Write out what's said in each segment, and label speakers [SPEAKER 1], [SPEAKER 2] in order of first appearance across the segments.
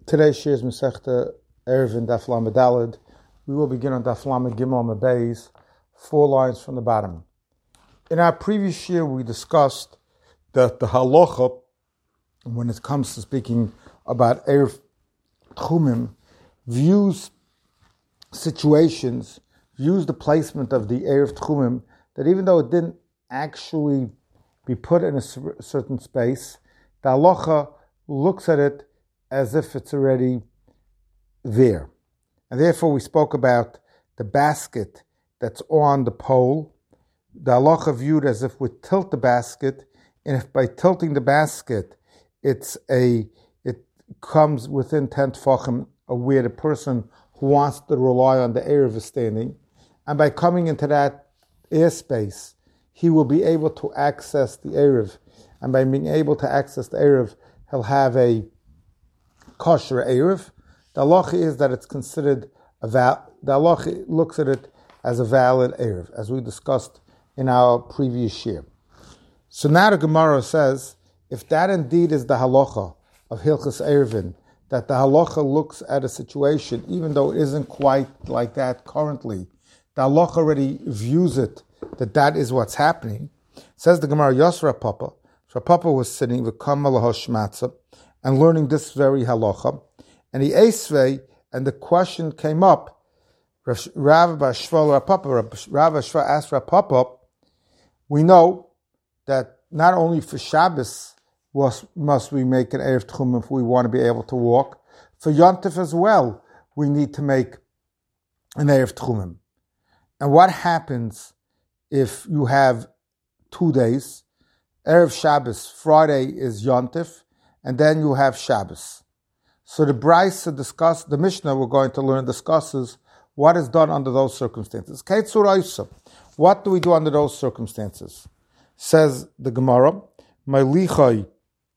[SPEAKER 1] Today's shir is Masechta Eruvin Daf Lamed Daled. We will begin on Daf Lamed Gimel Amud Beis, 4 lines from the bottom. In our previous year, we discussed that the halacha, when it comes to speaking about Erev Tchumim, views situations, views the placement of the Erev Tchumim, that even though it didn't actually be put in a certain space, the halacha looks at it as if it's already there. And therefore we spoke about the basket that's on the pole. The halacha viewed as if we tilt the basket, and if by tilting the basket it comes within 10 tefachim of where the person who wants to rely on the Erev is standing, and by coming into that airspace, he will be able to access the Erev, and by being able to access the Erev, he'll have a kosher Erev. The halacha is that it's considered the halacha looks at it as a valid Erev, as we discussed in our previous year. So now the Gemara says, if that indeed is the halacha of Hilchas Eruvin, that the halacha looks at a situation, even though it isn't quite like that currently, the halacha already views it that is what's happening. Says the Gemara, Yosra Papa. So Papa was sitting with Kamal Hoshmatza and learning this very halacha, and the Esvei, and the question came up. Rav Ashva asked Rav Papa, we know that not only for Shabbos must we make an Erev Tchumim if we want to be able to walk, for Yontif as well, we need to make an Erev Tchumim. And what happens if you have 2 days? Erev Shabbos, Friday is Yontif, and then you have Shabbos. So the Brisa the Mishnah we're going to learn discusses what is done under those circumstances. What do we do under those circumstances? Says the Gemara, Ma'lichai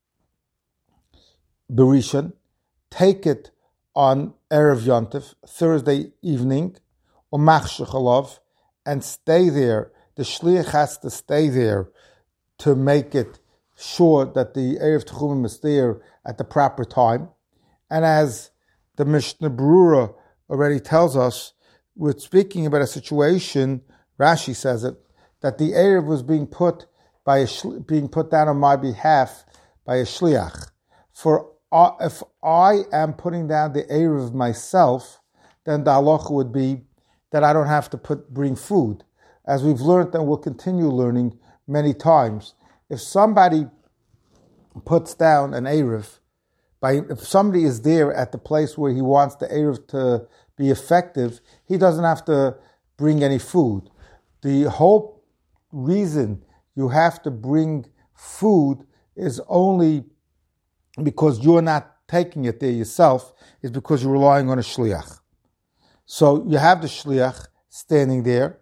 [SPEAKER 1] Berishan, take it on Erev Yontif, Thursday evening, or Machshechalov, and stay there. The Shliach has to stay there to make it sure that the Erev Tchumim is there at the proper time. And as the Mishnah Berurah already tells us, we're speaking about a situation, Rashi says it, that the Erev was being put down on my behalf by a Shliach. For if I am putting down the Erev myself, then the halacha would be that I don't have to bring food. As we've learned and will continue learning many times, if somebody puts down an Erev, if somebody is there at the place where he wants the Erev to be effective, he doesn't have to bring any food. The whole reason you have to bring food is only because you're not taking it there yourself, is because you're relying on a shliach. So you have the shliach standing there,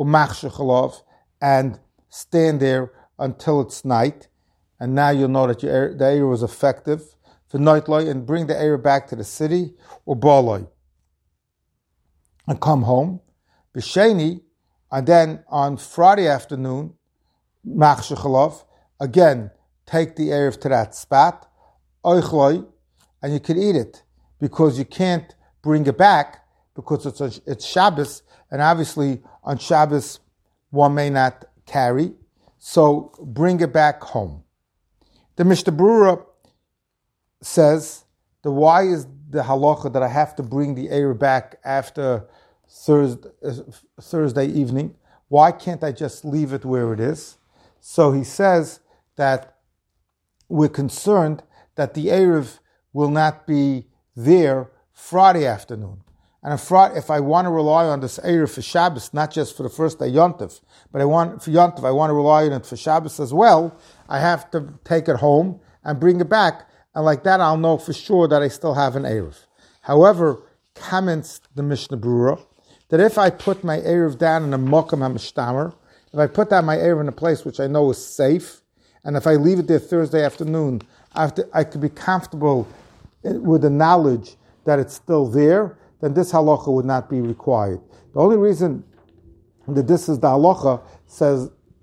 [SPEAKER 1] and stand there until it's night, and now you'll know that the Erev was effective, for nightlight, and bring the Erev back to the city, or balai, and come home. B'sheni, and then on Friday afternoon, Machshechalov, again, take the Erev to that spot, oichloi, and you can eat it, because you can't bring it back, because it's Shabbos, and obviously on Shabbos one may not carry, so bring it back home. The Mishnah Berurah says, why is the halacha that I have to bring the Erev back after Thursday evening? Why can't I just leave it where it is? So he says that we're concerned that the Erev will not be there Friday afternoon. And if I want to rely on this Erev for Shabbos, not just for the first day Yontif, but I want to rely on it for Shabbos as well, I have to take it home and bring it back. And like that, I'll know for sure that I still have an Erev. However, comments the Mishnah Berurah, that if I put my Erev down in a Mokum HaMishtamer, if I put down my Erev in a place which I know is safe, and if I leave it there Thursday afternoon, I could be comfortable with the knowledge that it's still there, then this halacha would not be required. The only reason that this is the halacha,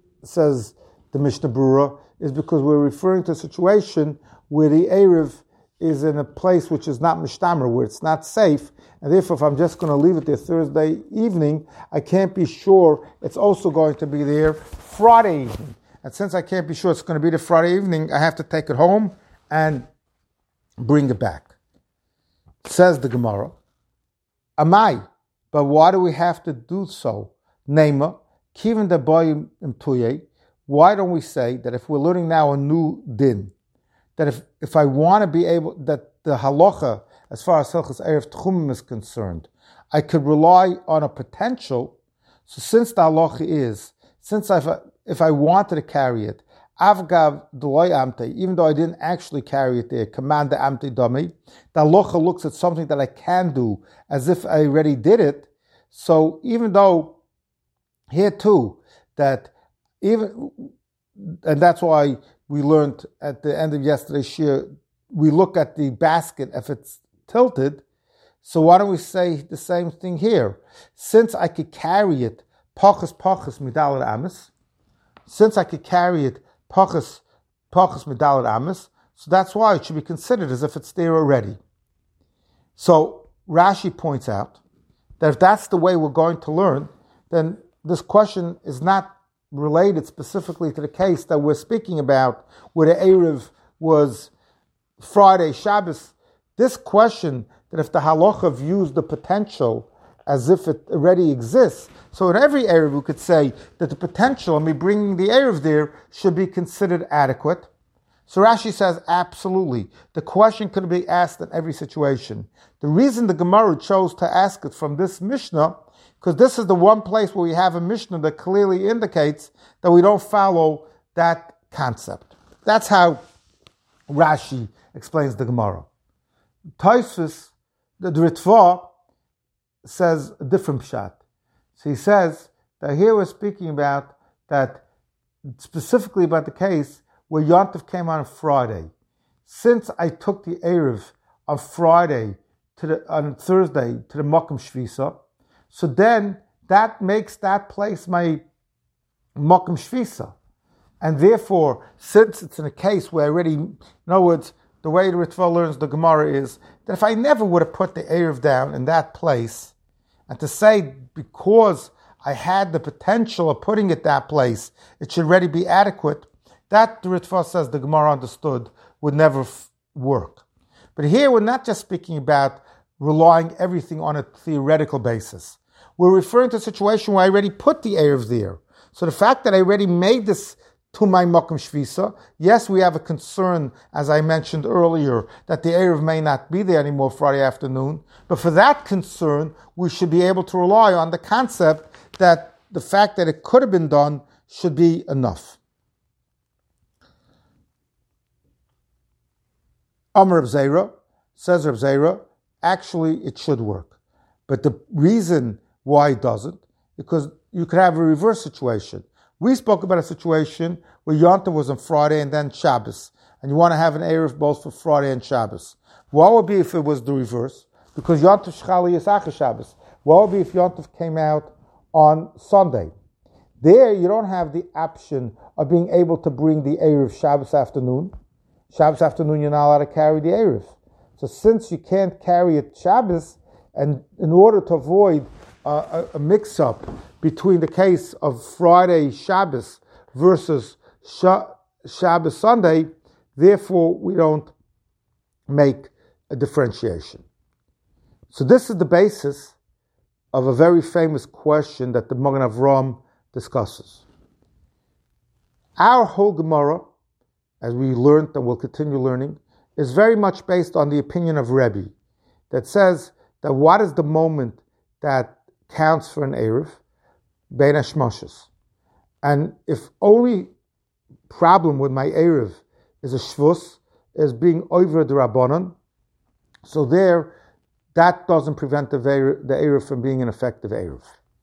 [SPEAKER 1] says the Mishnah Berurah, is because we're referring to a situation where the Erev is in a place which is not mishtamer, where it's not safe, and therefore if I'm just going to leave it there Thursday evening, I can't be sure it's also going to be there Friday evening. And since I can't be sure it's going to be there Friday evening, I have to take it home and bring it back. Says the Gemara, Amai, but why do we have to do so? Nema, kiven de boy imtuye. Why don't we say that if we're learning now a new din, that if I want to be able, that the halacha, as far as Hilchos Erev Tchumim is concerned, I could rely on a potential. So since the halacha is, if I wanted to carry it, avgav deloy amte, even though I didn't actually carry it there, command the amte dami, the halacha looks at something that I can do as if I already did it. So even though here too, and that's why we learned at the end of yesterday's shir, we look at the basket if it's tilted. So why don't we say the same thing here? Since I could carry it, pachas midalat amis, since I could carry it, pachas midalat amis, so that's why it should be considered as if it's there already. So Rashi points out that if that's the way we're going to learn, then this question is not related specifically to the case that we're speaking about, where the Erev was Friday, Shabbos. This question, that if the halacha views the potential as if it already exists, so in every Erev we could say that the potential of me bringing the Erev there should be considered adequate. So Rashi says, absolutely. The question could be asked in every situation. The reason the Gemara chose to ask it from this Mishnah, because this is the one place where we have a Mishnah that clearly indicates that we don't follow that concept. That's how Rashi explains the Gemara. Tosfos, the Ritva, says a different pshat. So he says that here we're speaking about that, specifically about the case where Yontif came on Friday. Since I took the Erev on on Thursday to the Mokum Shvisa, so then that makes that place my Mokum Shvisa. And therefore, since it's in a case where I already, in other words, the way the Ritva learns the Gemara is that if I never would have put the Erev down in that place, and to say because I had the potential of putting it that place, it should already be adequate, that the Ritva says the Gemara understood would never work. But here we're not just speaking about relying everything on a theoretical basis. We're referring to a situation where I already put the Erev there. So the fact that I already made this to my Mokum Shvisa, yes, we have a concern, as I mentioned earlier, that the Erev may not be there anymore Friday afternoon, but for that concern, we should be able to rely on the concept that the fact that it could have been done should be enough. Amar Reb Zera, says Reb Zera, actually it should work. But the reason why it doesn't, because you could have a reverse situation. We spoke about a situation where Yontif was on Friday and then Shabbos, and you want to have an Erev both for Friday and Shabbos. What would be if it was the reverse? Because Yontif Shchali is Acha Shabbos. What would be if Yontif came out on Sunday? There you don't have the option of being able to bring the Erev Shabbos afternoon. Shabbos afternoon you're not allowed to carry the Erev. So since you can't carry it Shabbos, and in order to avoid a mix-up between the case of Friday Shabbos versus Shabbos Sunday, therefore we don't make a differentiation. So this is the basis of a very famous question that the Magen Avraham discusses. Our whole Gemara, as we learned and will continue learning, is very much based on the opinion of Rebbe, that says that what is the moment that counts for an Erev? Bein Hashmoshes. And if only problem with my Erev is a Shvus, is being over the Rabbanon, so there, that doesn't prevent the Erev from being an effective Erev.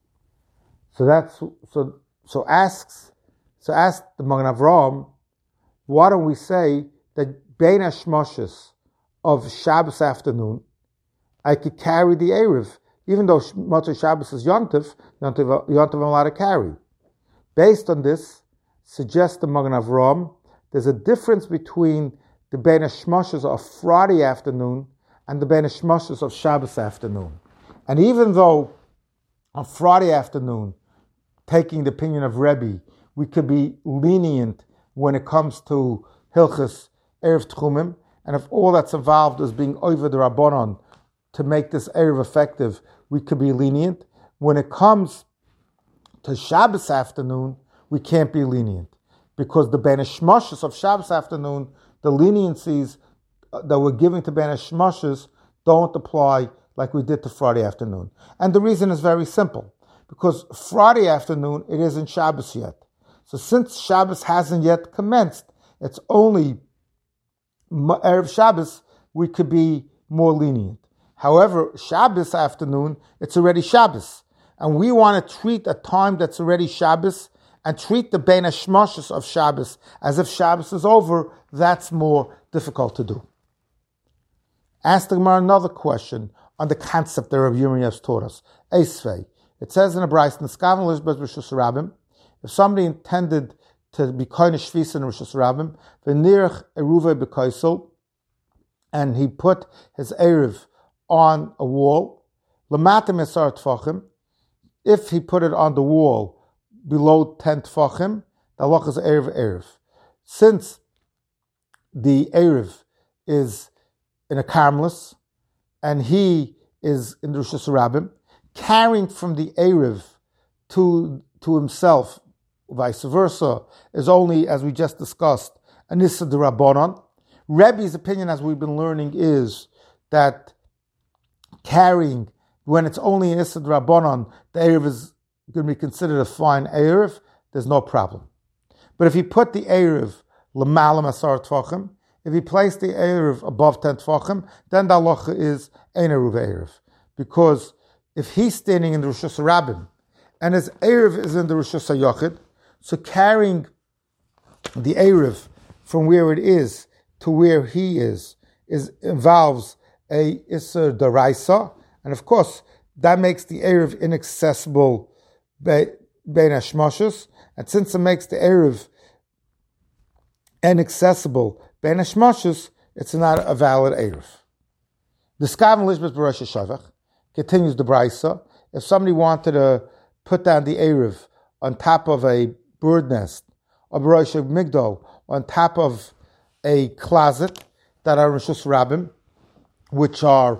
[SPEAKER 1] So ask the Magen Avraham, why don't we say that Bein Hashmoshes of Shabbos afternoon, I could carry the Erev, even though Motzei Shabbos is Yontif I'm allowed to carry. Based on this, suggests the Magen Avraham, there's a difference between the Bein HaShmoshes of Friday afternoon and the Bein HaShmoshes of Shabbos afternoon. And even though on Friday afternoon, taking the opinion of Rebbe, we could be lenient when it comes to Hilchas Erev Tchumim, and if all that's involved is being over the Rabbanon to make this Erev effective, we could be lenient. When it comes to Shabbos afternoon, we can't be lenient, because the Bein HaShmoshes of Shabbos afternoon, the leniencies that we're giving to Bein HaShmoshes don't apply like we did to Friday afternoon. And the reason is very simple, because Friday afternoon, it isn't Shabbos yet. So since Shabbos hasn't yet commenced, it's only Erev Shabbos, we could be more lenient. However, Shabbos afternoon, it's already Shabbos. And we want to treat a time that's already Shabbos and treat the Bein HaShmoshes of Shabbos as if Shabbos is over. That's more difficult to do. Ask the Gemara another question on the concept that Rav Yirmiyah has taught us. Eisvei. It says in a Bryce, if somebody intended to be koine shvisa in Rosh Hashanah, v'nirach eruve b'kaisel, and he put his erev on a wall, l'matim esar tfachim, if he put it on the wall below 10 tfachim, the halach is erev. Since the erev is in a karmelis, and he is in the Rosh Hashanah, carrying from the erev to himself, vice versa, is only, as we just discussed, an issa d'Rabbanan. Rebbe's opinion, as we've been learning, is that carrying, when it's only an issa d'Rabbanan, the erev is going to be considered a fine erev, there's no problem. But if he put the erev l'malam asar tfachim, if he placed the erev above 10 tfachim, then the halacha is ein eruv erev. Because if he's standing in the Rosh Hashanah and his erev is in the Rosh Hashanah, so carrying the erev from where it is to where he is involves a Isser Daraisa, and of course that makes the erev inaccessible Bein HaShmoshes, and since it makes the erev inaccessible Bein HaShmoshes, it's not a valid erev. The Skaven Lishbet B'Rosh Hashavach continues the Brisa. If somebody wanted to put down the erev on top of a bird nest, or B'Rosh Migdol, on top of a closet that are Rishus Rabbim, which are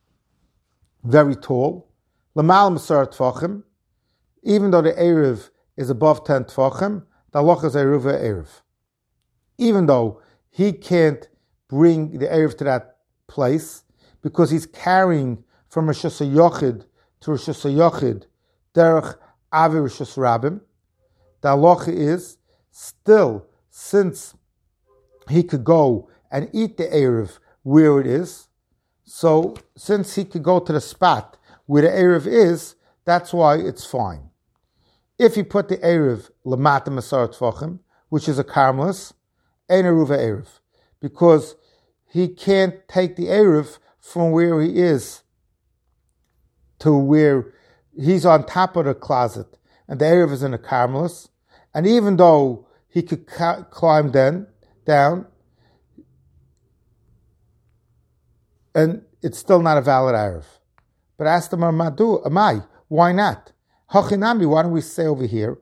[SPEAKER 1] very tall, L'mal M'sar Tfachim, even though the erev is above 10 Tfachim, the halach is erev erev. Even though he can't bring the erev to that place, because he's carrying from Rosh Hashanah to Rosh Hashanah derech Avi Rishus Rabbim, the halacha is still, since he could go and eat the erev where it is, so since he could go to the spot where the erev is, that's why it's fine. If he put the erev l'mata masar tfachim, which is a karmelis, ein eruv erev, because he can't take the erev from where he is to where he's on top of the closet, and the erev is in a karmelis, and even though he could climb down, and it's still not a valid erev. But ask them, Amai, why not? Hachinami, why don't we say over here,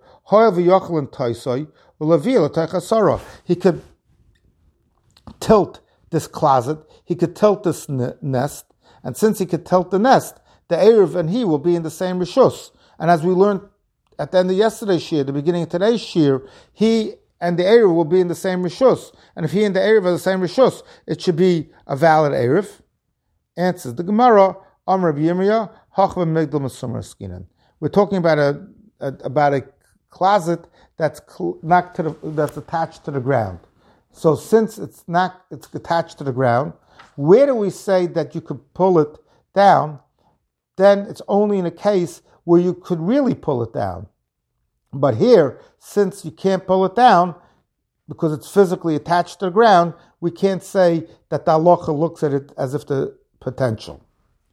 [SPEAKER 1] he could tilt this closet, he could tilt this nest, and since he could tilt the nest, the erev and he will be in the same rishus. And as we learned at the end of yesterday's shir, the beginning of today's shir, he and the erev will be in the same rishus. And if he and the erev are the same rishus, it should be a valid erev. Answers the Gemara, Amar Rabbi Yirmiyah, Hachva Migdal Masumar Skinan. We're talking about a closet that's that's attached to the ground. So since it's attached to the ground, where do we say that you could pull it down? Then it's only in a case where you could really pull it down. But here, since you can't pull it down because it's physically attached to the ground, we can't say that the halacha looks at it as if the potential.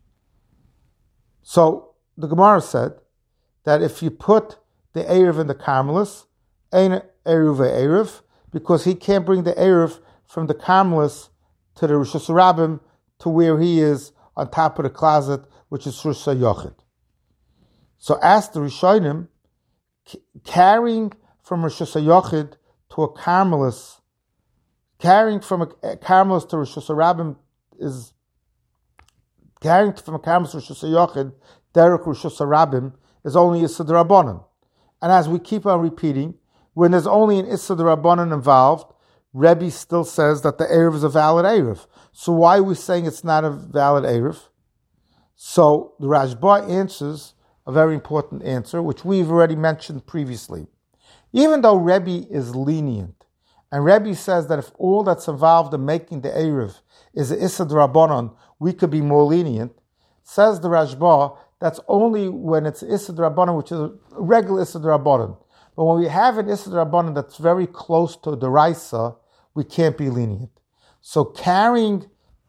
[SPEAKER 1] So the Gemara said that if you put the erev in the karmelis, ein eruv erev, because he can't bring the erev from the Carmelis to the Rosh Hashanah to where he is on top of the closet, which is Rosh Hashanah. So ask the Rishonim, carrying from Rosh Hashanah to a Carmelis, carrying from a Carmelis to Rosh Hashanah is carrying from a Carmelis to Rosh Hashanah, Derek Rosh Hashanah is only Issa D'Rabbanan. And as we keep on repeating, when there's only an Issa D'Rabbanan involved, Rebbe still says that the Erev is a valid Erev. So why are we saying it's not a valid Erev? So the Rashba answers a very important answer, which we've already mentioned previously. Even though Rebbe is lenient, and Rebbe says that if all that's involved in making the Erev is the Issa D'Rabbanan, we could be more lenient, says the Rashba, that's only when it's Issa D'Rabbanan, which is a regular Issa D'Rabbanan. But when we have an Issa D'Rabbanan that's very close to the Raisa, we can't be lenient. So carrying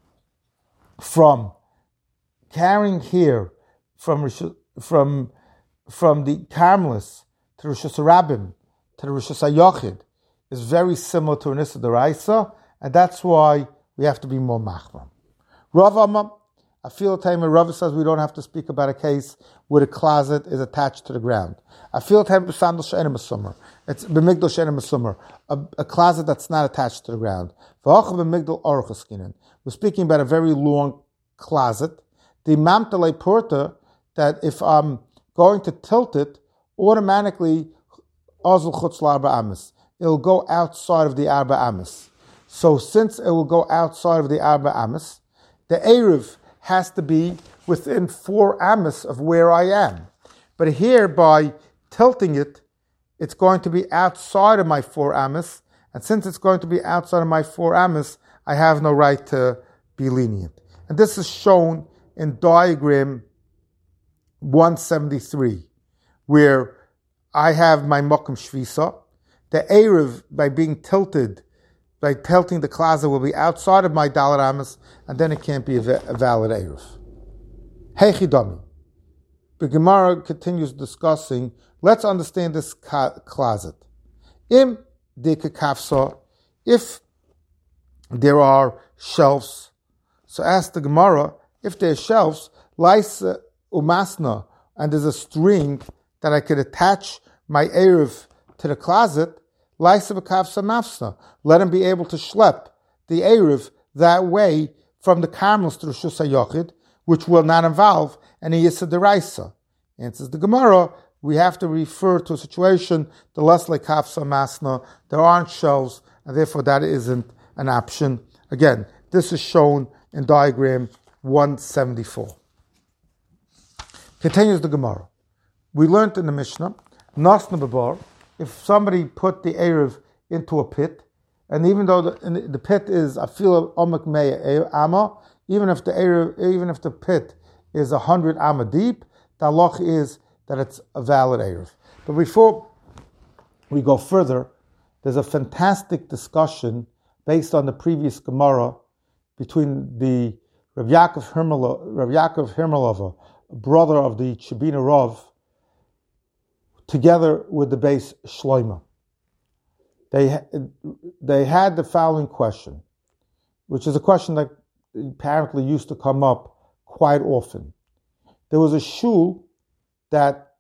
[SPEAKER 1] here from the Carmelis to Rosh Hashanah to the Rosh Hashanah is very similar to an Issa D'Raisa, and that's why we have to be more machmir. Rav Amma, I feel time when Rav says we don't have to speak about a case where the closet is attached to the ground. I feel time b'sandal she'enim mesumar. It's b'migdal she'enim mesumar, a closet that's not attached to the ground. V'achav b'migdal aruch eskinen. We're speaking about a very long closet. The mamtalei porta, that if I'm going to tilt it, automatically azul chutz l'arba amis. It'll go outside of the arba amis. So since it will go outside of the arba amis, the erev has to be within 4 amis of where I am. But here, by tilting it, it's going to be outside of my 4 amis, and since it's going to be outside of my 4 amis, I have no right to be lenient. And this is shown in diagram 173, where I have my Mokum Shvisa. The Erev, by tilting the closet, will be outside of my Dalet Amis, and then it can't be a valid Erev. Heichidami. The Gemara continues discussing, let's understand this closet. Im deka kafsa, if there are shelves, so ask the Gemara, if there are shelves, laisa umasna, and there's a string that I could attach my Erev to the closet, laisa b'kafsa mafsna, let him be able to schlep the Erev that way from the Carmelis to the Rosh Hashanah, which will not involve any Yisra D'Raisa. Answers the Gemara, we have to refer to a situation, the less like kafsa masna, there aren't shelves, and therefore that isn't an option. Again, this is shown in diagram 174. Continues the Gemara. We learned in the Mishnah, Nasna Babar, if somebody put the Erev into a pit, and even though the pit is afil omek mei ama, even if the pit is 100 amma deep, the halach is that it's a valid Erev. But before we go further, there's a fantastic discussion based on the previous Gemara between the Rav Yaakov Hirmelova, brother of the Chibina Rav, together with the base Shloima. They had the following question, which is a question that apparently used to come up quite often. There was a shul there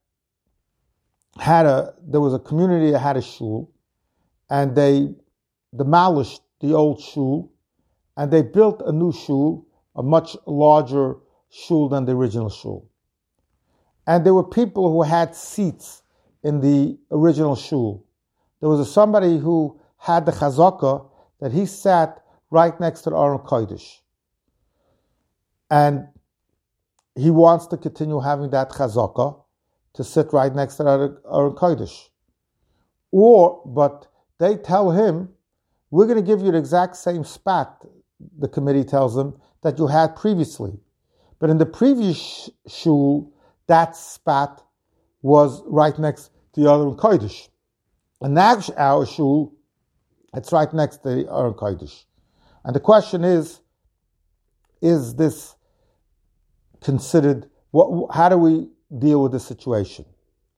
[SPEAKER 1] was a community that had a shul, and they demolished the old shul, and they built a new shul, a much larger shul than the original shul. And there were people who had seats in the original shul. There was somebody who had the chazakah that he sat right next to the Aron Kodesh. And he wants to continue having that chazakah to sit right next to the Aron Kodesh. But they tell him, we're going to give you the exact same spot, the committee tells him, that you had previously. But in the previous shul, that spot was right next to the Aron Kodesh. And now our shul, it's right next to the Aron Kodesh. And the question is this considered, how do we deal with this situation?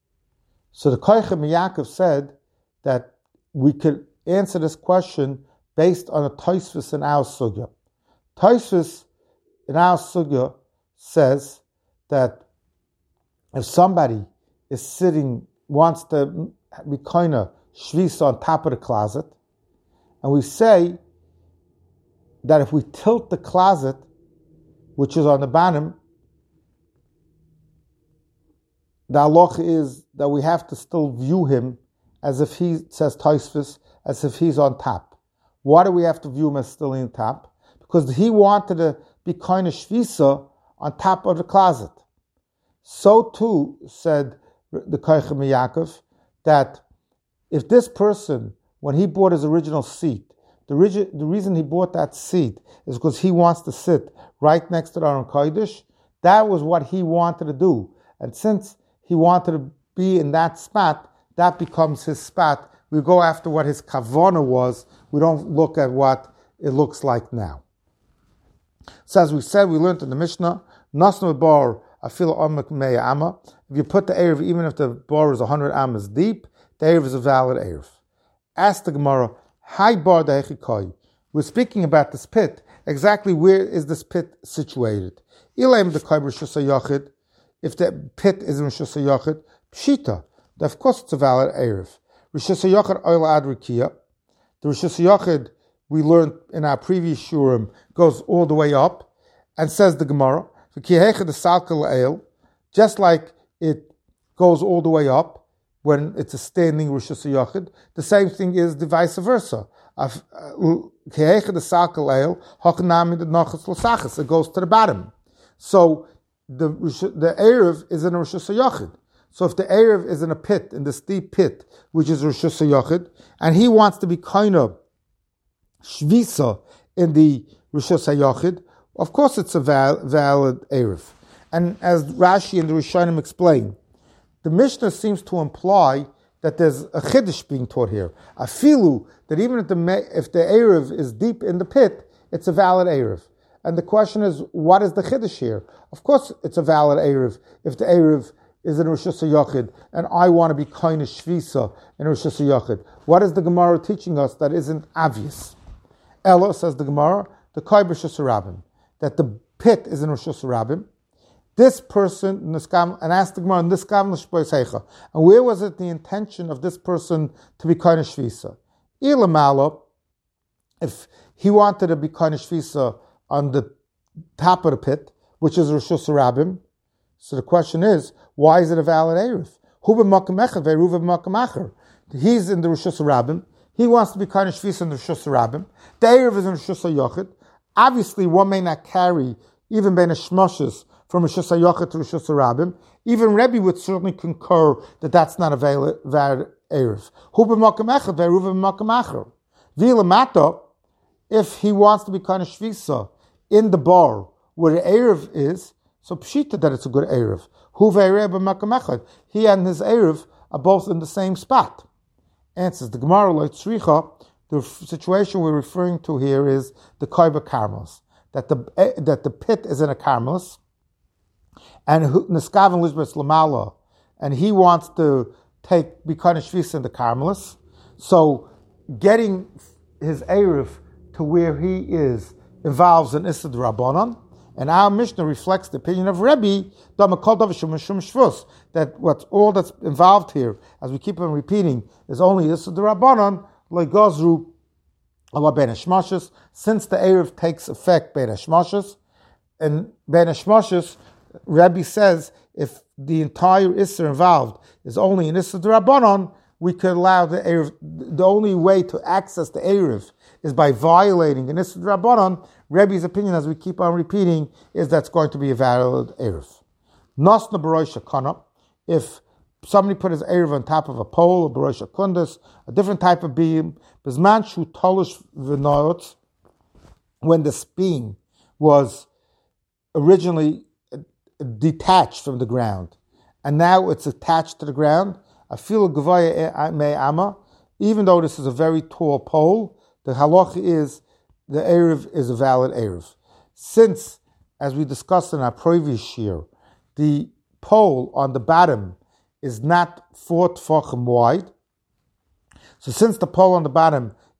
[SPEAKER 1] So the Koichem Yaakov said that we could answer this question based on a Tosfos in our sugya. Tosfos in our sugya says that if somebody is sitting, wants to be kind of shvisa on top of the closet, and we say that if we tilt the closet, which is on the bottom, the halacha is that we have to still view him as if he, says Tosfos, as if he's on top. Why do we have to view him as still on top? Because he wanted to be kind of shvisa on top of the closet. So too, said the Koychem Yaakov, that if this person, when he bought his original seat, the reason he bought that seat is because he wants to sit right next to the Aron Kodesh. That was what he wanted to do. And since he wanted to be in that spot, that becomes his spot. We go after what his kavana was. We don't look at what it looks like now. So as we said, we learned in the Mishnah, Nasnu bar afil omek mei amma. If you put the Erev, even if the bar is 100 ammas deep, the Erev is a valid Erev. Ask the Gemara, Hi bar dehechikoi. We're speaking about this pit. Exactly where is this pit situated? Ilaim the Kaiber Shusayachid. If the pit is in Shusayachid, Pshita. Of course it's a valid Erev. Rishusayachid oil adrikia. The Rishusayachid we learned in our previous shurim goes all the way up, and says the Gemara, just like it goes all the way up when it's a standing Rosh Hashanah, the same thing is the vice versa. It goes to the bottom. So the Erev is in a Rosh Hashanah. So if the Erev is in a pit, in the steep pit, which is Rosh Hashanah, and he wants to be kind of shvisa in the Rosh Hashanah, of course it's a valid Erev. And as Rashi and the Rishonim explain, the Mishnah seems to imply that there's a chiddush being taught here. I feel that even if the Erev is deep in the pit, it's a valid Erev. And the question is, what is the chiddush here? Of course it's a valid Erev if the Erev is in Rosh Hashanah and I want to be kind of shvisa in Rosh Hashanah. What is the Gemara teaching us that isn't obvious? Ella, says the Gemara, the Kaiber Shusarabim, that the pit is in Rosh Hashanah. This person, and asked the Gemara, and where was it the intention of this person to be kind of shvisa? Ilamala, if he wanted to be kind of shvisa on the top of the pit, which is Rosh Hashanah, so the question is, why is it a valid Erev? He's in the Rosh Hashanah. He wants to be kind of shvisa in the Rosh Hashanah. The Erev is in Rosh Hashanah. Obviously, one may not carry even ben shmoshes from Rosh Hashanah to Rosh Hashanah. Even Rebbe would certainly concur that that's not a valid Erev. If he wants to be kind of shvisa in the bar where the Erev is, so pshita that it's a good Erev. He and his Erev are both in the same spot. Answers the Gemara like Tzricha. The situation we're referring to here is the Kaiba Carmelis, that the pit is in a Carmelis, and Niskavan Lizbeth Lamala, and he wants to be kind of shvis in the Carmelis. So getting his Erev to where he is involves an Issa Rabbanon. And our Mishnah reflects the opinion of Rebbe that what's all that's involved here, as we keep on repeating, is only this the Rabbanon like Gozru Allah Ben Hashmashis, since the Erev takes effect Ben Hashmashis, and Ben Hashmashis, Rebbe says if the entire Isser involved is only an Isser Rabbanon, we could allow the Erev. The only way to access the Erev is by violating an Isser Rabbanon. Rebbe's opinion, as we keep on repeating, is that's going to be a valid Erev. Nasna B'rosh Hakana, if somebody put his Erev on top of a pole, a B'rosh Hakundus, a different type of beam, Bizman Shu Tolish V'noyot, when this beam was originally detached from the ground, and now it's attached to the ground, I feel a Gavaya Me Amma, even though this is a very tall pole, the halacha is the Erev is a valid Erev. Since, as we discussed in our previous year, the pole on the bottom is not 4 tefachim wide, so since the pole on the bottom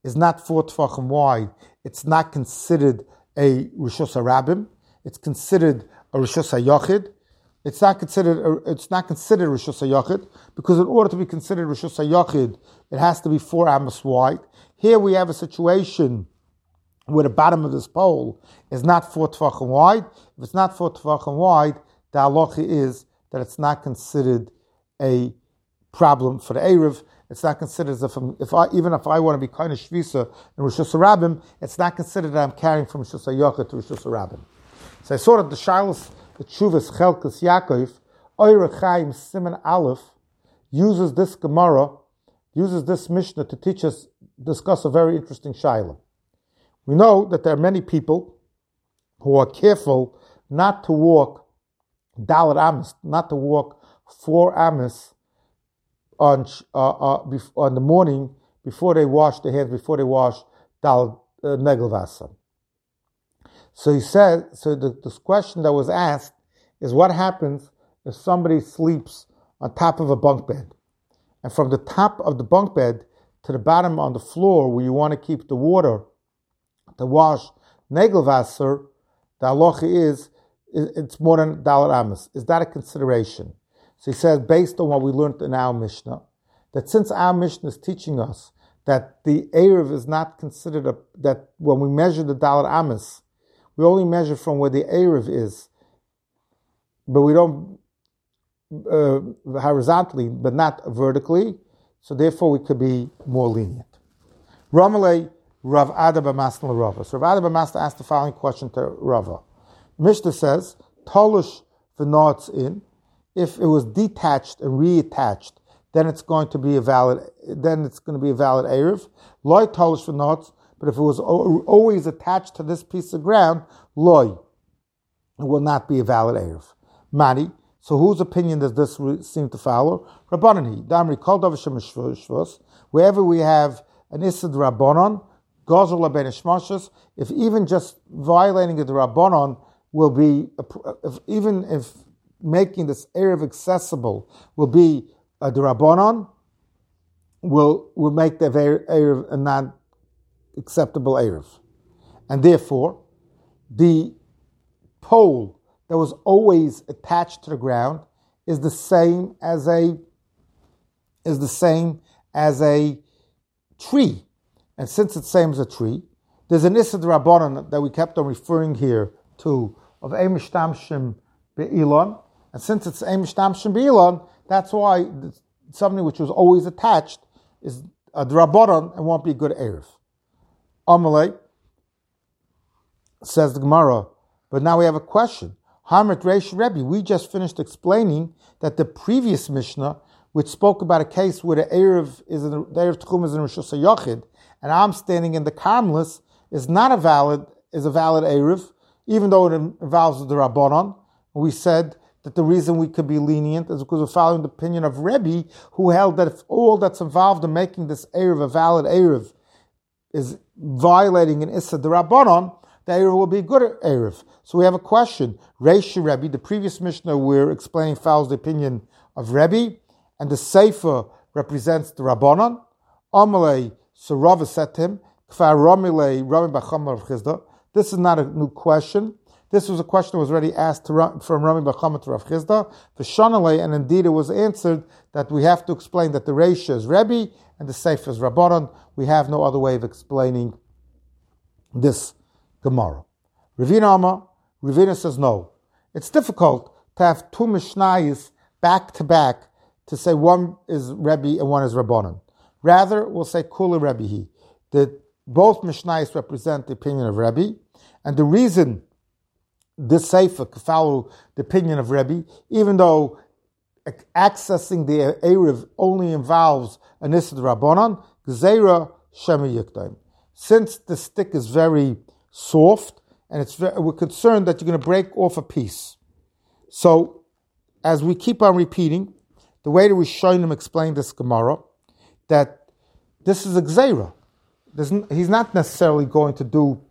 [SPEAKER 1] is not 4 Tvachim wide, it's not considered a Rishus HaRabim. It's considered a Rishus HaYachid. It's not considered Rishus HaYachid, because in order to be considered Rishus HaYachid, it has to be 4 amos wide. Here we have a situation where the bottom of this pole is not 4 Tvachim wide. If it's not 4 Tvachim wide, the halacha is that it's not considered a problem for the Erev. It's not considered as even if I want to be kind of shvisa in Rishus HaRabim, it's not considered that I'm carrying from Rishus HaYachid to Rishus HaRabim. So I saw that the Shilas, the Tshuvas Chelkas Yaakov, Oyer Chaim Siman Aleph, uses this Gemara, uses this Mishnah to discuss a very interesting Shaila. We know that there are many people who are careful not to walk Dalet Amos, not to walk 4 Amos on the morning before they wash their hands, before they wash Dalet Negel Vasa. So he said, this question that was asked is, what happens if somebody sleeps on top of a bunk bed? And from the top of the bunk bed to the bottom on the floor where you want to keep the water to wash Negel Vasser, the halacha is it's more than Dalet Amos. Is that a consideration? So he says, based on what we learned in our Mishnah, that since our Mishnah is teaching us that the Erev is not considered that when we measure the Dalet Amos, we only measure from where the Erev is, but we don't horizontally, but not vertically, so therefore we could be more lenient. Ramalei Rav Ada B'Masna Rava. So Rav Ada B'Masna asked the following question to Rava. Mishnah says, Tolush v'nots in, if it was detached and reattached, then it's going to be a valid Erev. Loi Tolush v'nots, but if it was always attached to this piece of ground, Loi, it will not be a valid Erev. Mani, so whose opinion does this seem to follow? Rabbanani, Damri Kol Davar Shemishvos, wherever we have an Isad Rabbanon, Gozel Laben Shmashos, if even just violating the Rabbanon will be, even if making this Erev accessible will be a Rabbanon, will make the Erev a non-acceptable Erev. And therefore, the pole that was always attached to the ground is the same as a tree. And since it's the same as a tree, there's an Issad Rabbanon that we kept on referring here to of Eimish Tamshim Be'ilon. And since it's Eimish Tamshim Be'ilon, that's why something which was always attached is a Rabbanon and won't be a good Erev. Amalei, says the Gemara, but now we have a question. Hamrit Reish Rebbe, we just finished explaining that the previous Mishnah, which spoke about a case where the Erev Tchum is in Rishus HaYachid, and I'm standing in the Karmelis, is a valid Erev, even though it involves the Rabbanon. We said that the reason we could be lenient is because we're following the opinion of Rebbe, who held that if all that's involved in making this Erev a valid Erev is violating an Issa the Rabbanon, the Erev will be a good Erev. So we have a question. Reish Rebbe, the previous Mishnah we're explaining follows the opinion of Rebbe, and the Sefer represents the Rabbanon. Amalei, so Rava said to him, Kfar Romilei Rami Bacham Rav Chizda. This is not a new question. This was a question that was already asked from Rami Bacham to Rav Chizda. V'shanalei, and indeed it was answered that we have to explain that the Reisha is Rebbe and the Sefer is Rabbanon. We have no other way of explaining this Gemara. Ravina says no. It's difficult to have two Mishnayos back to back to say one is Rebbe and one is Rabbanon. Rather, we'll say Kula Rebbehi, that both Mishnayos represent the opinion of Rebbe, and the reason this Sefer could follow the opinion of Rebbe, even though accessing the Erev only involves an Issa Rabbanon, Gzeira Shema Yikdaim. Since the stick is very soft, and we're concerned that you're going to break off a piece. So, as we keep on repeating, the way the Rishonim explained this Gemara, that this is a Gzeira. He's not necessarily going to do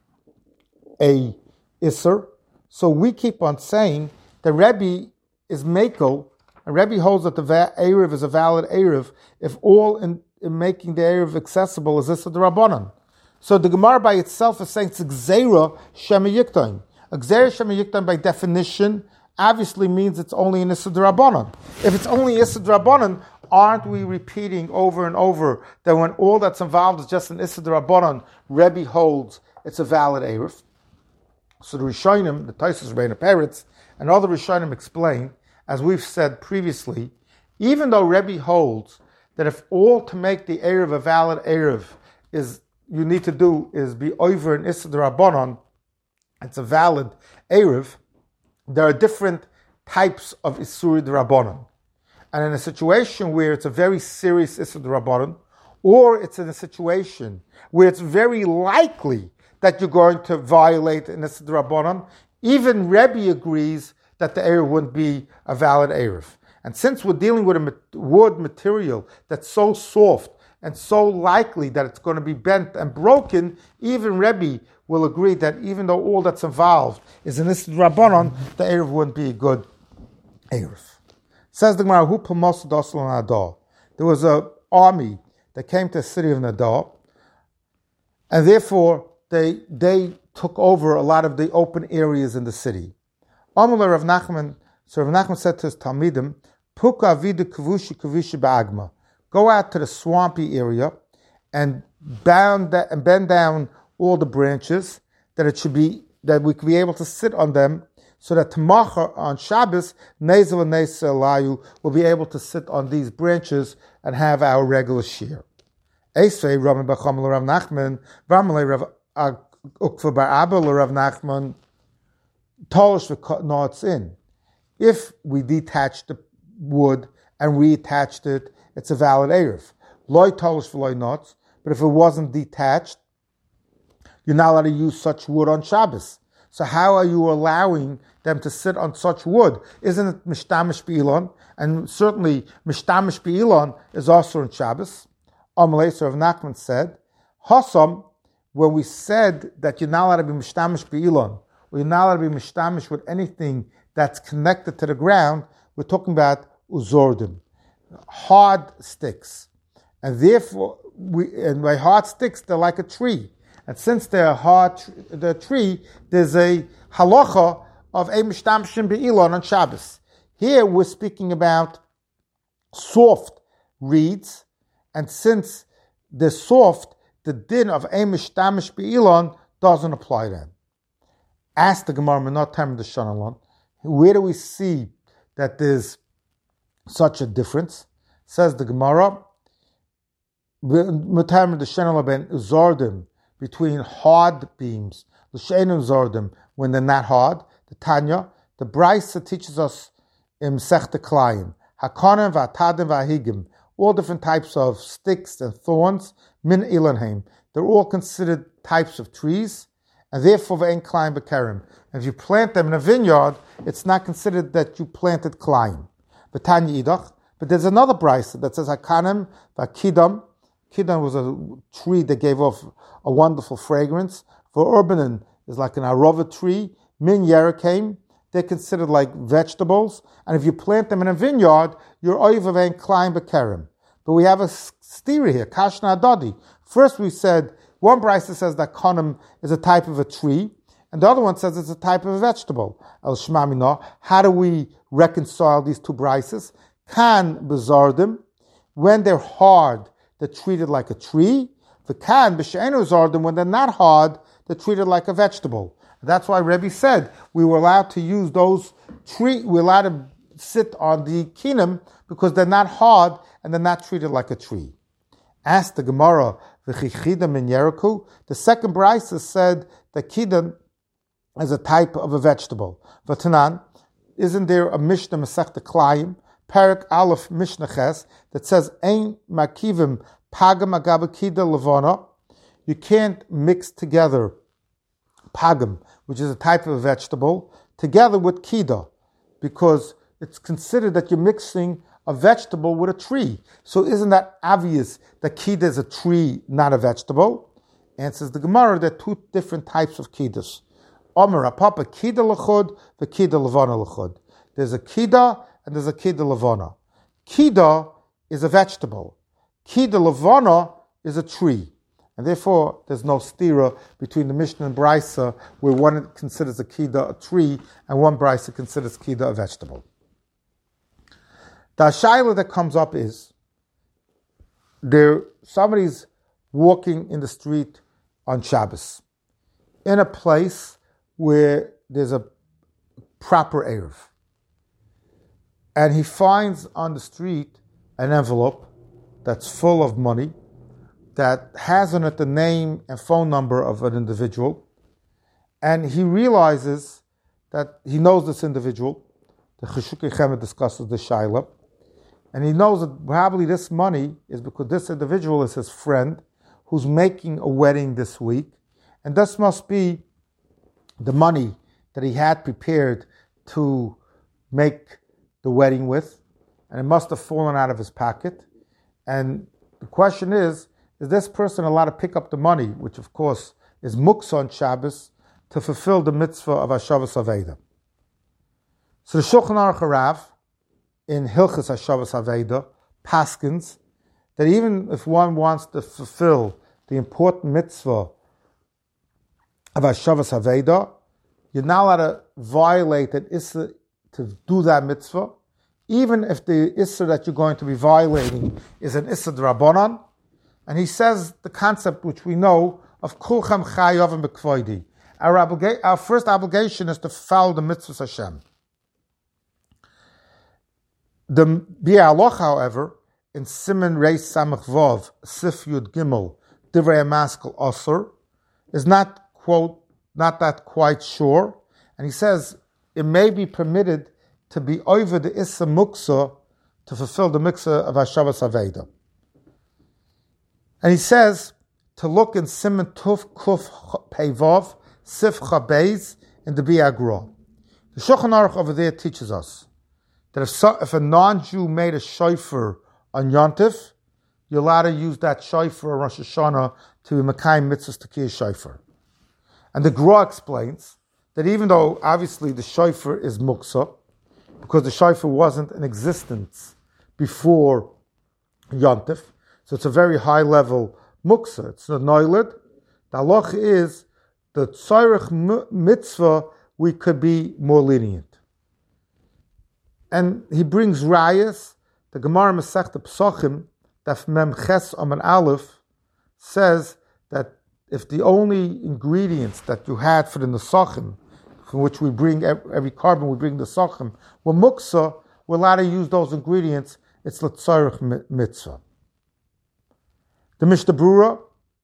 [SPEAKER 1] a Isser. So we keep on saying that Rebbe is Mekel, and Rebbe holds that the Erev is a valid Erev if all making the Erev accessible is Issa D'Rabbanan. So the Gemara by itself is saying it's Gzeira Shema Yiktain. A Gzeira Shema Yiktain by definition obviously means it's only an Issa D'Rabbanan. If it's only Issa D'Rabbanan, aren't we repeating over and over that when all that's involved is just an Issa D'Rabbanan, Rebbe holds it's a valid Erev? So the Rishonim, the Taisus Rebbeinu Peretz, and all the Rishonim explain, as we've said previously, even though Rebbe holds that if all to make the Erev a valid Erev is you need to do is be over an Issa D'Rabbanan, it's a valid Erev, there are different types of Isuri D'Rabbanan. And in a situation where it's a very serious Issa D'Rabbanan, or it's in a situation where it's very likely that you're going to violate an Issa D'Rabbanan, even Rebbe agrees that the Erev wouldn't be a valid Erev. And since we're dealing with a wood material that's so soft and so likely that it's going to be bent and broken, even Rebbe will agree that even though all that's involved is an Issa D'Rabbanan, the Erev wouldn't be a good Erev. Says the Gemara, there was an army that came to the city of Nadar, and therefore they took over a lot of the open areas in the city. Amalei Rav Nachman, so Rav Nachman said to his Talmidim, Puka avidu kavushi kavishi ba'agma. Go out to the swampy area and bend down all the branches that we could be able to sit on them, so that tomorrow on Shabbos, Nezel and Nezel Layu will be able to sit on these branches and have our regular shir. Esvei Rami B'Chamel Rav Nachman, Ramalei Rav Ukva Bar Abba Rav Nachman, Tolish knots in. If we detached the wood and reattached it, it's a valid Erev. Loi Tolish v'loi knots, but if it wasn't detached, you're not allowed to use such wood on Shabbos. So how are you allowing them to sit on such wood? Isn't it Mishtamish Be'ilon? And certainly Mishtamish Be'ilon is also on Shabbos. Amalei, so Rav Nachman said, Hossam, when we said that you're not allowed to be Mishtamish Be'ilon, or you're not allowed to be Mishtamish with anything that's connected to the ground, we're talking about Uzordim, hard sticks. And therefore, by hard sticks, they're like a tree. And since they're the tree, there's a halacha of a mishtamshim be'ilon on Shabbos. Here we're speaking about soft reeds, and since they're soft, the din of a mishtamish be'ilon doesn't apply to them. Ask the Gemara, not Tamar the Shanalon, where do we see that there's such a difference? Says the Gemara, Tamar the Shanalon ben Uzardim, between hard beams, l'sheinu zordim, when they're not hard. The Tanya, the Brisa teaches us in Masechta Klayim, hakonim v'atadim v'ahigim, all different types of sticks and thorns, min ilanheim. They're all considered types of trees, and therefore v'ein klayim b'kerim. If you plant them in a vineyard, it's not considered that you planted klayim. But Tanya idach, but there's another Brisa that says hakonim v'akidam. Kidon was a tree that gave off a wonderful fragrance. For urbanin is like an arova tree. Min yerakaim, they're considered like vegetables. And if you plant them in a vineyard, you're oivav klein bekerim. But we have a stira here, kashna adadi. First we said, one brisa says that konim is a type of a tree, and the other one says it's a type of a vegetable. El shmamina. How do we reconcile these two brises? Kan bezardim, when they're hard, they're treated like a tree. The kan b'she'enu zardim, when they're not hard, they're treated like a vegetable. That's why Rebbe said we were allowed to use those we're allowed to sit on the kinim because they're not hard and they're not treated like a tree. Asked the Gemara, v'chichidam in Yericho, the second brisa said that kidam is a type of a vegetable. V'tanan, isn't there a Mishnah Masechta Klayim, Parak Aleph Mishnah Ches, that says, Ein makivim pagam agaba kida levana. You can't mix together pagam, which is a type of a vegetable, together with kida, because it's considered that you're mixing a vegetable with a tree. So isn't that obvious that kida is a tree, not a vegetable? Answers the Gemara, there are two different types of kidas. Omer apapa kida lechud, the kida levana lechud. There's a kida and there's a kida levana. Kida is a vegetable. Kida Levana is a tree. And therefore, there's no stira between the Mishnah and Brisa, where one considers a kida a tree and one Brisa considers kida a vegetable. The shaila that comes up is, somebody's walking in the street on Shabbos, in a place where there's a proper Erev. And he finds on the street an envelope that's full of money, that has on it the name and phone number of an individual, and he realizes that he knows this individual. The Cheshukei Chemed discusses the Shaila, and he knows that probably this money is because this individual is his friend who's making a wedding this week, and this must be the money that he had prepared to make the wedding with, and it must have fallen out of his pocket. And the question is this person allowed to pick up the money, which of course is muksa on Shabbos, to fulfill the mitzvah of Hashavas Aveda? So the Shulchan Aruch Harav in Hilchos Hashavas Aveda paskins that even if one wants to fulfill the important mitzvah of Hashavas Aveda, you're not allowed to violate an issa to do that mitzvah, even if the issa that you're going to be violating is an issa d'Rabbanan. And he says the concept which we know of kulchem chayovim b'kvoidi. Our first obligation is to follow the mitzvahs Hashem. The Biur Halacha, however, in Siman Reis Samach Vav Sif Yud Gimel Divrei Maskel Osir, is not that quite sure, and he says it may be permitted to be over the Issa Muksa to fulfill the mitzvah of Hashavas Aveda. And he says to look in Siman Tuf Kuf Peivav Sif Chabeis in the Biur Gra. The Shulchan Aruch over there teaches us that if a non-Jew made a shofar on Yontif, you're allowed to use that shofar on Rosh Hashanah to be Mekayim mitzvahs to Kiyah shofar. And the Gra explains that even though obviously the shofar is muksa, because the shofar wasn't in existence before Yontif, so it's a very high level muksa. It's a noilid. The halacha is the tzarech mitzvah we could be more lenient. And he brings rayas. The Gemara Masechta Pesachim, Daf Mem Ches Amud Aleph, says that if the only ingredients that you had for the nesachim, from which we bring every carbon, we bring the nesachim, were muksa, we're allowed to use those ingredients. It's l'tzarech mitzvah. The Mishnah Brura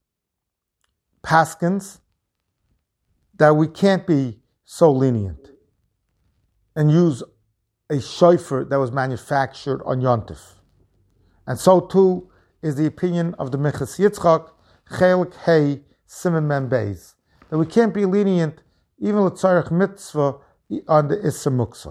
[SPEAKER 1] paskins that we can't be so lenient and use a shofar that was manufactured on Yontif. And so too is the opinion of the Minchas Yitzchak, Chelik Hey Siman Mem Beis, that we can't be lenient even l'tzarech mitzvah on the Issa Muksa.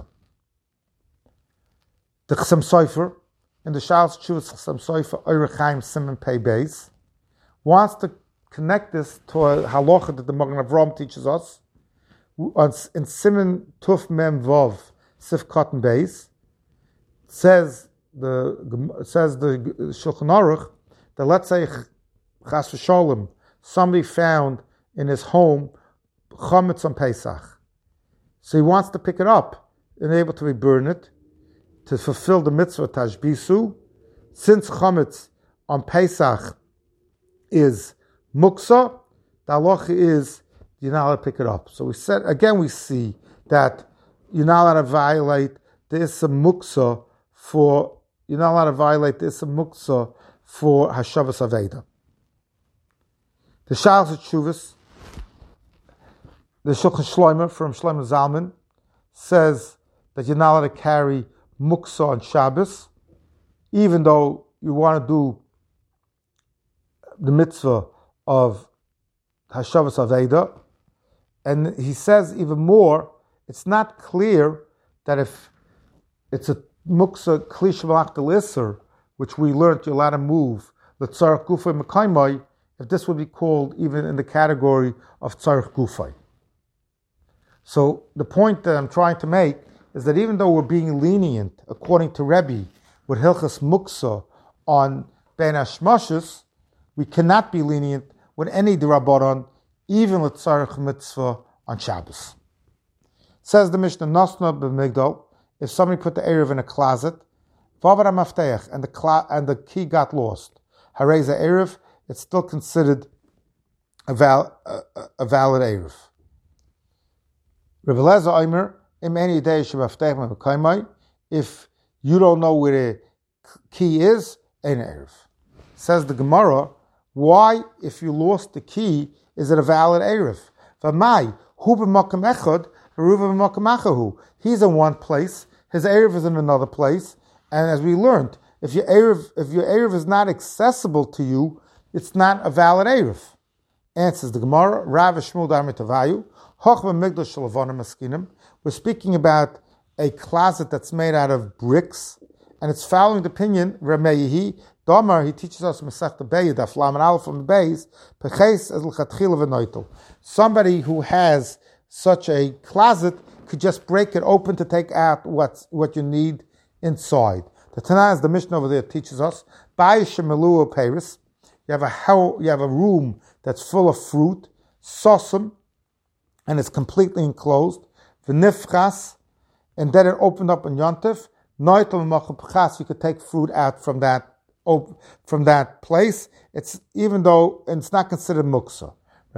[SPEAKER 1] The Chassam Sofer, in the Shalos Tshuvas Chassam Sofer, Orach Chaim Siman Pei Beis, wants to connect this to a halacha that the Magen Avraham teaches us in Siman Tuf Mem Vav Sif Cotton Beis. Says the Shulchan Aruch that, let's say Chas v'Sholem, somebody found in his home chametz on Pesach, so he wants to pick it up and able to burn it to fulfill the mitzvah tashbisu. Since chametz on Pesach is muksa, the halacha is you're not allowed to pick it up. So we see that you're not allowed to violate the Issa Muksa for Hashavas Aveda. The Shalos Tshuvas, the Shulchan Shloimer from Shlomo Zalman, says that you're not allowed to carry Muksa on Shabbos, even though you want to do the mitzvah of Hashavas Aveda. And he says even more, it's not clear that if it's a muksa klish v'achtel iser, which we learned you're allowed to move, the tzarech gufay mekaymai, if this would be called even in the category of tzarech gufay. So the point that I'm trying to make is that even though we're being lenient, according to Rebbe, with hilchas muksa on ben hashmashus, we cannot be lenient with any derabanan, even with tzarich mitzvah on Shabbos. Says the Mishnah, Nosna b'migdal, if somebody put the erev in a closet, v'avara mafteach, and the key got lost, harei erev, it's still considered a valid erev. Rebbe Lezer Omer, if you don't know where the key is, ein erev. Says the Gemara, why, if you lost the key, is it a valid erev? V'mai, hu b'makam echad, v'ruva b'makam achahu. He's in one place, his erev is in another place, and as we learned, if your erev is not accessible to you, it's not a valid erev. Answers the Gemara, Rav Shmuel Dar Mitavayu, Hoch b'migdash shel maskinim. We're speaking about a closet that's made out of bricks, and it's following the opinion, Rameyehi, Domar, he teaches us Masech the Beis, Daf Lamed Aleph from the Beis, Peches as l'chatchila v'noitel. Somebody who has such a closet could just break it open to take out what you need inside. The Tanaz, the Mishnah over there teaches us, Bayis shemelu Paris. You have a room that's full of fruit, sosum, and it's completely enclosed. V'nifchas, and then it opened up in Yontif. Noitel machapchas, you could take fruit out from that place. It's even though it's not considered muksa.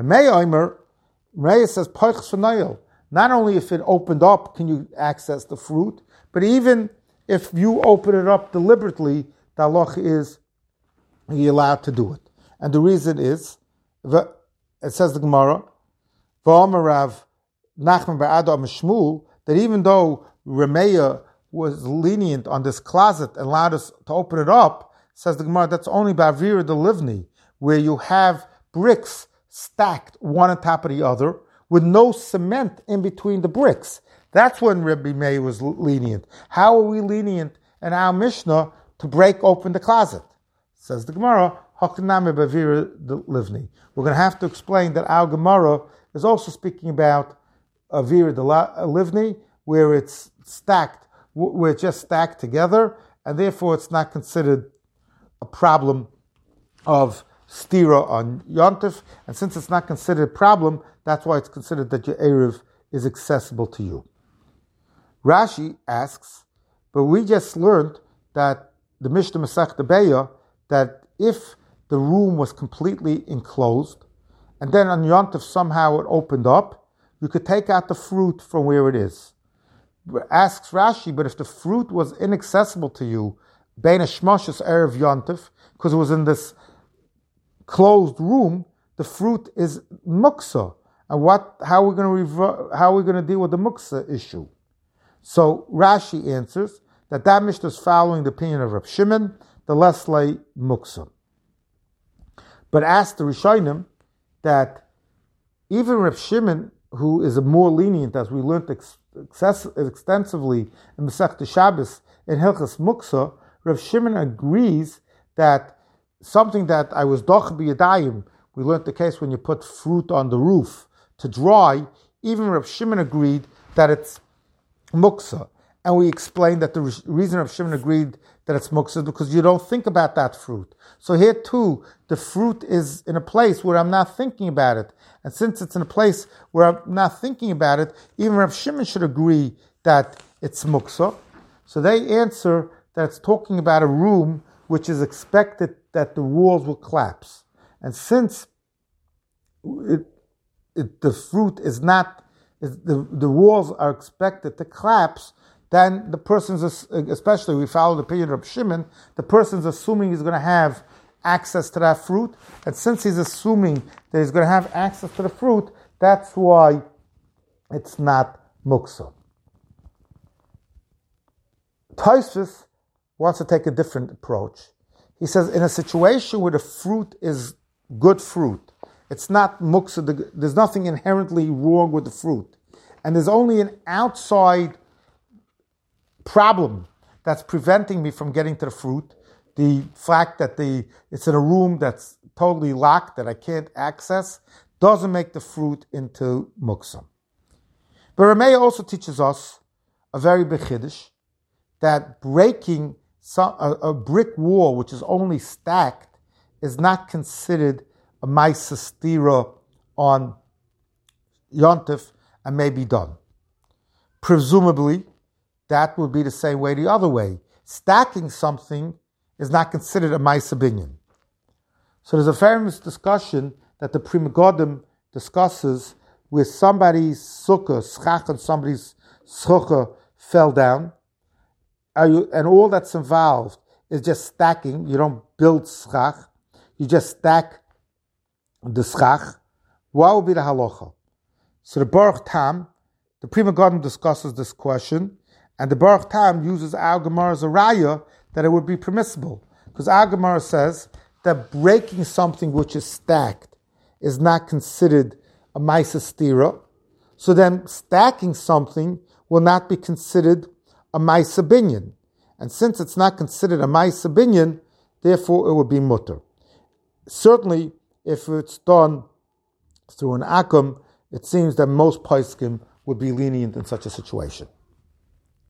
[SPEAKER 1] Ramey says poichs v'noil. Not only if it opened up can you access the fruit, but even if you open it up deliberately, the halach is you're allowed to do it. And the reason is, it says the Gemara, V'amarav Nachman Ba'ada Mishmul, that even though Rameya was lenient on this closet and allowed us to open it up, says the Gemara, that's only Ba'avira de Livni, where you have bricks stacked one on top of the other with no cement in between the bricks. That's when Rabbi Meir was lenient. How are we lenient in our Mishnah to break open the closet? Says the Gemara, Hakname Ba'avira de Livni. We're going to have to explain that our Gemara is also speaking about Avira de Livni, where it's stacked, where it's just stacked together, and therefore it's not considered a problem of stira on Yontif, and since it's not considered a problem, that's why it's considered that your Erev is accessible to you. Rashi asks, but we just learned that the Mishnah Masech Beya, that if the room was completely enclosed, and then on Yontif somehow it opened up, you could take out the fruit from where it is. Asks Rashi, but if the fruit was inaccessible to you, Bein Hashmashos Erev Yontif, because it was in this closed room, the fruit is muksa. And how are we going to deal with the muksa issue? So Rashi answers that Mishnah is following the opinion of Reb Shimon, the Lesley muksa. But ask the Rishonim that even Reb Shimon, who is a more lenient, as we learned extensively in Masechta Shabbos in Hilchas Muksa, Reb Shimon agrees that something that I was doch b'yadayim, we learned the case when you put fruit on the roof to dry, even Reb Shimon agreed that it's muksa. And we explained that the reason Reb Shimon agreed that it's muksa is because you don't think about that fruit. So here too, the fruit is in a place where I'm not thinking about it. And since it's in a place where I'm not thinking about it, even Reb Shimon should agree that it's muksa. So they answer that it's talking about a room which is expected that the walls will collapse. And since the fruit is not, the walls are expected to collapse, then the person's, especially we follow the opinion of Shimon, the person's assuming he's going to have access to that fruit, and since he's assuming that he's going to have access to the fruit, that's why it's not muksa. Tosfos wants to take a different approach. He says in a situation where the fruit is good fruit, it's not muksa, there's nothing inherently wrong with the fruit, and there's only an outside problem that's preventing me from getting to the fruit, the fact that it's in a room that's totally locked that I can't access, doesn't make the fruit into muksa. But Rameh also teaches us a very big chiddush, that breaking a brick wall which is only stacked is not considered a Maisa Stira on Yontif and may be done. Presumably, that would be the same way the other way. Stacking something is not considered a Maisa Binyan. So there's a famous discussion that the Pri Megadim discusses where somebody's sukkah, schach, and somebody's sukkah fell down, and all that's involved is just stacking. You don't build schach, you just stack the schach. What would be the halacha? So the Baruch Tam, the Pri Megadim discusses this question, and the Baruch Tam uses our Gemara as a raya that it would be permissible. Because our Gemara says that breaking something which is stacked is not considered a Maisa Stira. So then stacking something will not be considered a Maisa Binyan. And since it's not considered a Maisa Binyan, therefore it would be mutter. Certainly, if it's done through an akum, it seems that most poskim would be lenient in such a situation.